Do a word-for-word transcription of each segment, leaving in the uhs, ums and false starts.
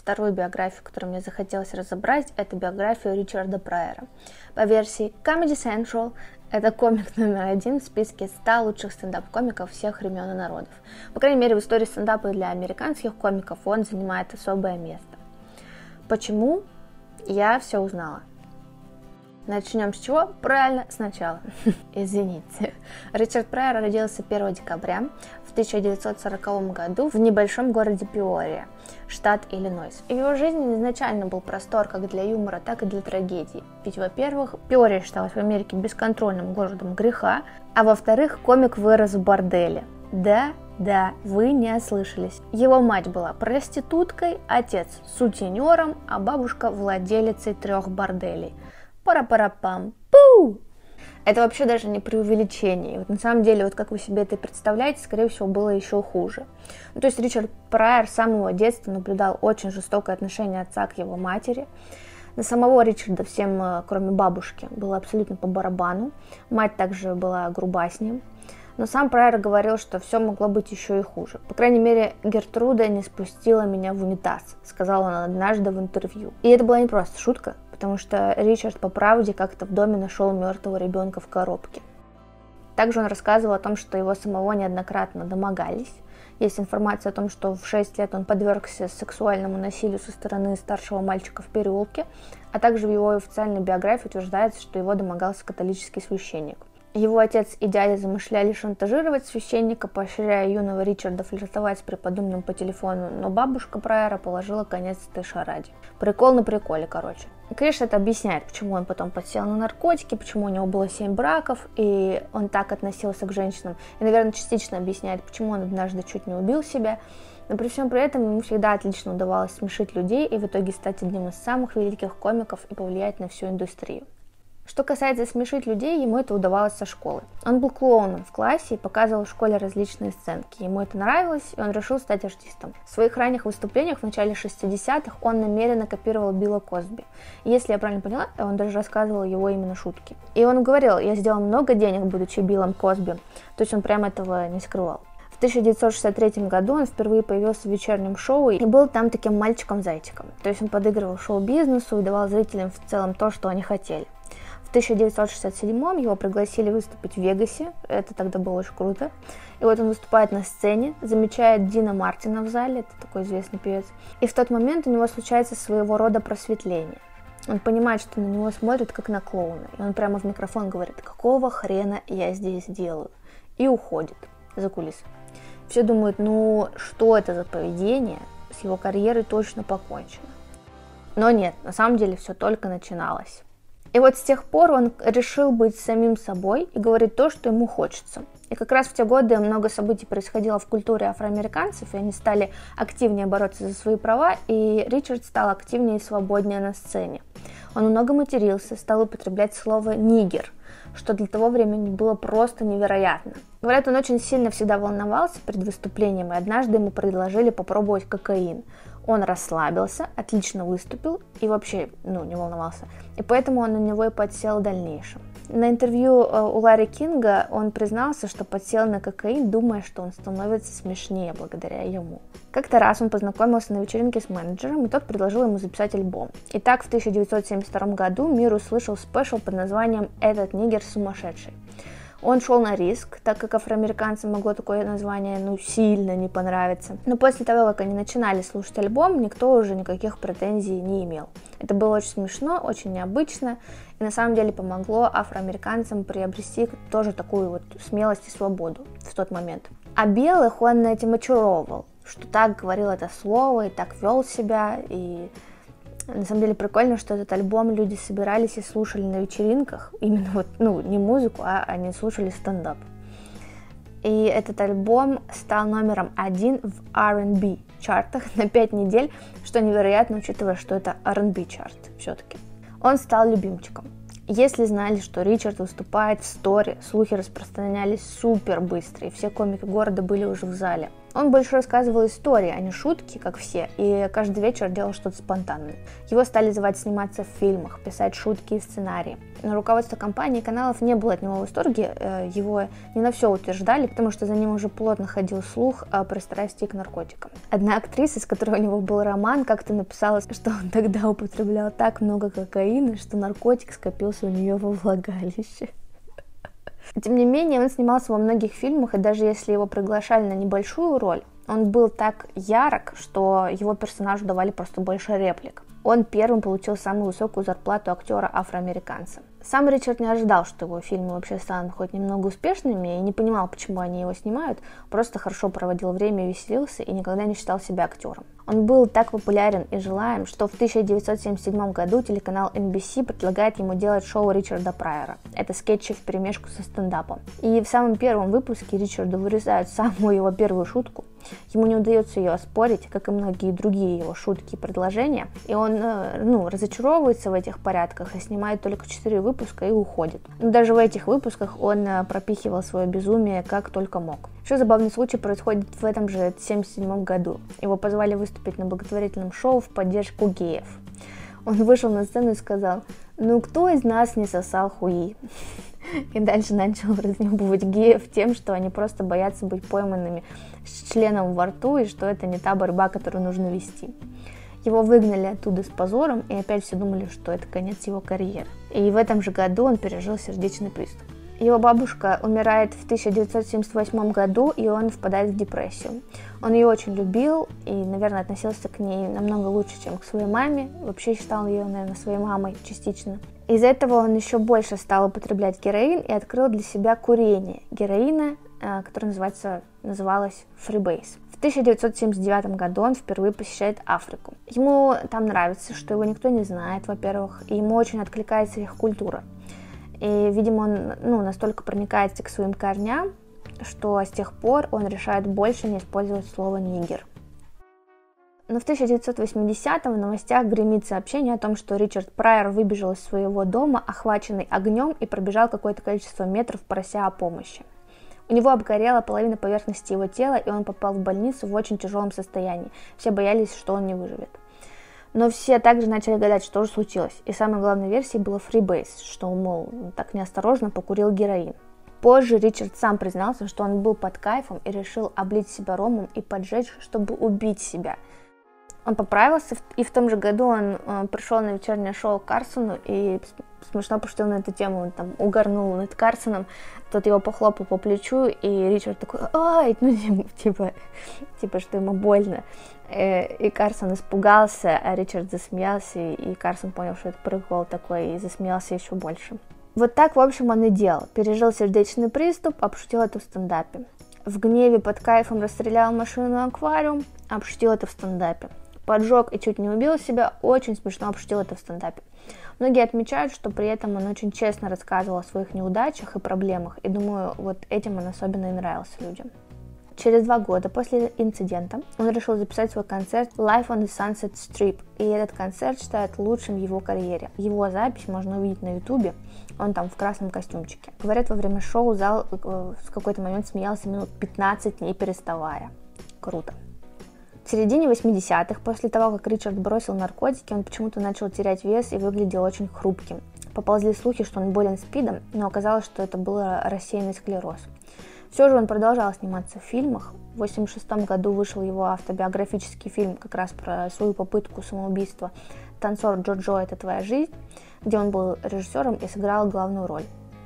вторую биографию, которую мне захотелось разобрать, это биографию Ричарда Прайера. По версии Comedy Central, это комик номер один в списке ста лучших стендап-комиков всех времен и народов. По крайней мере, в истории стендапа для американских комиков он занимает особое место. Почему? Я все узнала. Начнем с чего? Правильно, сначала. Извините. Ричард Прайер родился первого декабря в тысяча девятьсот сороковом году в небольшом городе Пиория, штат Иллинойс. И в его жизни изначально был простор как для юмора, так и для трагедии. Ведь, во-первых, Пиория считалась в Америке бесконтрольным городом греха, а во-вторых, комик вырос в борделе. Да, да, вы не ослышались. Его мать была проституткой, отец сутенером, а бабушка владелицей трех борделей. Пара-пара-пам. Пу! Это вообще даже не преувеличение. Вот на самом деле, вот как вы себе это представляете, скорее всего, было еще хуже. Ну, то есть Ричард Прайер с самого детства наблюдал очень жестокое отношение отца к его матери. На самого Ричарда всем, кроме бабушки, было абсолютно по барабану. Мать также была груба с ним. Но сам Прайер говорил, что все могло быть еще и хуже. По крайней мере, Гертруда не спустила меня в унитаз, сказал он однажды в интервью. И это была не просто шутка, потому что Ричард по правде как-то в доме нашел мертвого ребенка в коробке. Также он рассказывал о том, что его самого неоднократно домогались. Есть информация о том, что в шесть лет он подвергся сексуальному насилию со стороны старшего мальчика в переулке, а также в его официальной биографии утверждается, что его домогался католический священник. Его отец и дядя замышляли шантажировать священника, поощряя юного Ричарда флиртовать с преподобным по телефону, но бабушка Прайера положила конец этой шараде. Прикол на приколе, короче. Конечно, это объясняет, почему он потом подсел на наркотики, почему у него было семь браков, и он так относился к женщинам. И, наверное, частично объясняет, почему он однажды чуть не убил себя. Но при всем при этом ему всегда отлично удавалось смешить людей и в итоге стать одним из самых великих комиков и повлиять на всю индустрию. Что касается смешить людей, ему это удавалось со школы. Он был клоуном в классе и показывал в школе различные сценки. Ему это нравилось, и он решил стать артистом. В своих ранних выступлениях в начале шестидесятых он намеренно копировал Билла Косби. И если я правильно поняла, он даже рассказывал его именно шутки. И он говорил: я сделал много денег, будучи Биллом Косби. То есть он прям этого не скрывал. В тысяча девятьсот шестьдесят третьем году он впервые появился в вечернем шоу и был там таким мальчиком-зайчиком. То есть он подыгрывал шоу-бизнесу и давал зрителям в целом то, что они хотели. В тысяча девятьсот шестьдесят седьмом его пригласили выступить в Вегасе, это тогда было очень круто. И вот он выступает на сцене, замечает Дина Мартина в зале, это такой известный певец. И в тот момент у него случается своего рода просветление. Он понимает, что на него смотрят как на клоуна, и он прямо в микрофон говорит: какого хрена я здесь делаю? И уходит за кулисы. Все думают: ну что это за поведение, с его карьерой точно покончено. Но нет, на самом деле все только начиналось. И вот с тех пор он решил быть самим собой и говорить то, что ему хочется. И как раз в те годы много событий происходило в культуре афроамериканцев, и они стали активнее бороться за свои права, и Ричард стал активнее и свободнее на сцене. Он много матерился, стал употреблять слово «нигер», что для того времени было просто невероятно. Говорят, он очень сильно всегда волновался перед выступлением, и однажды ему предложили попробовать кокаин. Он расслабился, отлично выступил и вообще, ну, не волновался. И поэтому он на него и подсел в дальнейшем. На интервью у Ларри Кинга он признался, что подсел на кокаин, думая, что он становится смешнее благодаря ему. Как-то раз он познакомился на вечеринке с менеджером, и тот предложил ему записать альбом. И так в тысяча девятьсот семьдесят втором году мир услышал спешл под названием «Этот нигер сумасшедший». Он шел на риск, так как афроамериканцам могло такое название, ну, сильно не понравиться. Но после того, как они начинали слушать альбом, никто уже никаких претензий не имел. Это было очень смешно, очень необычно, и на самом деле помогло афроамериканцам приобрести тоже такую вот смелость и свободу в тот момент. А белых он этим очаровывал, что так говорил это слово и так вел себя, и... На самом деле прикольно, что этот альбом люди собирались и слушали на вечеринках. Именно вот, ну, не музыку, а они слушали стендап. И этот альбом стал номером один в ар энд би чартах на пять недель, что невероятно, учитывая, что это ар энд би чарт все-таки. Он стал любимчиком. Если знали, что Ричард выступает в Сторе, слухи распространялись супер быстро, и все комики города были уже в зале. Он больше рассказывал истории, а не шутки, как все, и каждый вечер делал что-то спонтанное. Его стали звать сниматься в фильмах, писать шутки и сценарии. Но руководство компании и каналов не было от него в восторге, его не на все утверждали, потому что за ним уже плотно ходил слух о пристрастии к наркотикам. Одна актриса, с которой у него был роман, как-то написала, что он тогда употреблял так много кокаина, что наркотик скопился у нее во влагалище. Тем не менее, он снимался во многих фильмах, и даже если его приглашали на небольшую роль, он был так ярок, что его персонажу давали просто больше реплик. Он первым получил самую высокую зарплату актера-афроамериканца. Сам Ричард не ожидал, что его фильмы вообще станут хоть немного успешными, и не понимал, почему они его снимают, просто хорошо проводил время, веселился и никогда не считал себя актером. Он был так популярен и желаем, что в тысяча девятьсот семьдесят седьмом году телеканал эн би си предлагает ему делать шоу Ричарда Прайера. Это скетчи вперемешку со стендапом. И в самом первом выпуске Ричарду вырезают самую его первую шутку. Ему не удается ее оспорить, как и многие другие его шутки и предложения, и он ну, разочаровывается в этих порядках и снимает только четыре выпуска и уходит. Но даже в этих выпусках он пропихивал свое безумие как только мог. Еще забавный случай происходит в этом же семьдесят седьмом году. Его позвали выступить на благотворительном шоу в поддержку геев. Он вышел на сцену и сказал: «Ну кто из нас не сосал хуи?» И дальше начал разнюбывать геев тем, что они просто боятся быть пойманными с членом во рту, и что это не та борьба, которую нужно вести. Его выгнали оттуда с позором, и опять все думали, что это конец его карьеры. И в этом же году он пережил сердечный приступ. Его бабушка умирает в тысяча девятьсот семьдесят восьмом году, и он впадает в депрессию. Он ее очень любил и, наверное, относился к ней намного лучше, чем к своей маме. Вообще считал ее, наверное, своей мамой частично. Из-за этого он еще больше стал употреблять героин и открыл для себя курение героина, которое называется, называлось Freebase. В тысяча девятьсот семьдесят девятом году он впервые посещает Африку. Ему там нравится, что его никто не знает, во-первых, и ему очень откликается их культура. И, видимо, он ну, настолько проникается к своим корням, что с тех пор он решает больше не использовать слово «нигер». Но в тысяча девятьсот восьмидесятом в новостях гремит сообщение о том, что Ричард Прайер выбежал из своего дома, охваченный огнем, и пробежал какое-то количество метров, прося о помощи. У него обгорела половина поверхности его тела, и он попал в больницу в очень тяжелом состоянии. Все боялись, что он не выживет. Но все также начали гадать, что же случилось. И самой главной версией было Freebase, что, мол, так неосторожно покурил героин. Позже Ричард сам признался, что он был под кайфом и решил облить себя ромом и поджечь, чтобы убить себя. Он поправился, и в том же году он э, пришел на вечернее шоу к Карсону и смешно пошутил на эту тему, он там угорнул над Карсоном, тот его похлопал по плечу, и Ричард такой: «Ай!» Ну, типа, типа, что ему больно. И Карсон испугался, а Ричард засмеялся, и Карсон понял, что это прикол такой, и засмеялся еще больше. Вот так, в общем, он и делал. Пережил сердечный приступ, а пошутил это в стендапе. В гневе под кайфом расстрелял машину-аквариум, а пошутил это в стендапе. Поджег и чуть не убил себя, очень смешно пошутил это в стендапе. Многие отмечают, что при этом он очень честно рассказывал о своих неудачах и проблемах, и думаю, вот этим он особенно и нравился людям. Через два года после инцидента он решил записать свой концерт Live on the Sunset Strip, и этот концерт считают лучшим в его карьере. Его запись можно увидеть на ютубе, он там в красном костюмчике. Говорят, во время шоу зал в какой-то момент смеялся минут пятнадцать, не переставая. Круто. В середине восьмидесятых, после того, как Ричард бросил наркотики, он почему-то начал терять вес и выглядел очень хрупким. Поползли слухи, что он болен СПИДом, но оказалось, что это был рассеянный склероз. Все же он продолжал сниматься в фильмах. В восемьдесят шестом году вышел его автобиографический фильм как раз про свою попытку самоубийства «Танцор Джо-Джо, это твоя жизнь», где он был режиссером и сыграл главную роль.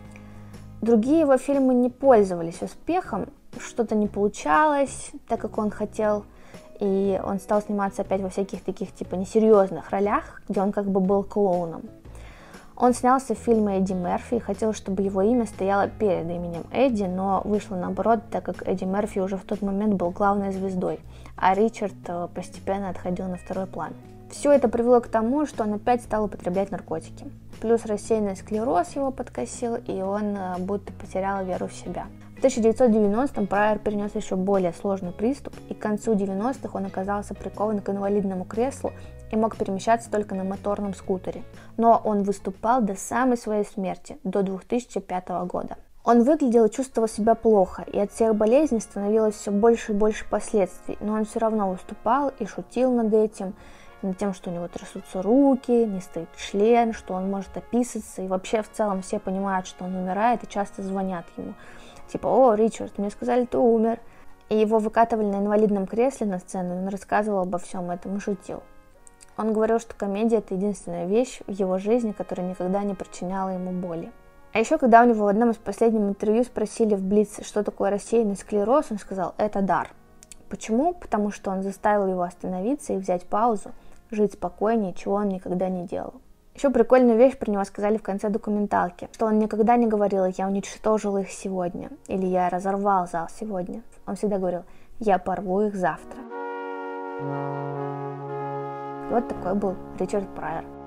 Другие его фильмы не пользовались успехом, что-то не получалось, так как он хотел, и он стал сниматься опять во всяких таких типа несерьезных ролях, где он как бы был клоуном. Он снялся в фильме Эдди Мерфи и хотел, чтобы его имя стояло перед именем Эдди, но вышло наоборот, так как Эдди Мерфи уже в тот момент был главной звездой, а Ричард постепенно отходил на второй план. Все это привело к тому, что он опять стал употреблять наркотики. Плюс рассеянный склероз его подкосил, и он будто потерял веру в себя. В тысяча девятьсот девяностом Прайер перенес еще более сложный приступ, и к концу девяностых он оказался прикован к инвалидному креслу и мог перемещаться только на моторном скутере. Но он выступал до самой своей смерти, до две тысячи пятого года. Он выглядел и чувствовал себя плохо, и от всех болезней становилось все больше и больше последствий, но он все равно выступал и шутил над этим, над тем, что у него трясутся руки, не стоит член, что он может описаться, и вообще в целом все понимают, что он умирает, и часто звонят ему. Типа: «О, Ричард, мне сказали, ты умер». И его выкатывали на инвалидном кресле на сцену, и он рассказывал обо всем этом и шутил. Он говорил, что комедия – это единственная вещь в его жизни, которая никогда не причиняла ему боли. А еще, когда у него в одном из последних интервью спросили в Блиц, что такое рассеянный склероз, он сказал: «Это дар». Почему? Потому что он заставил его остановиться и взять паузу, жить спокойнее, чего он никогда не делал. Еще прикольную вещь про него сказали в конце документалки, что он никогда не говорил: «Я уничтожил их сегодня» или «Я разорвал зал сегодня». Он всегда говорил: «Я порву их завтра». Вот такой был Ричард Прайер.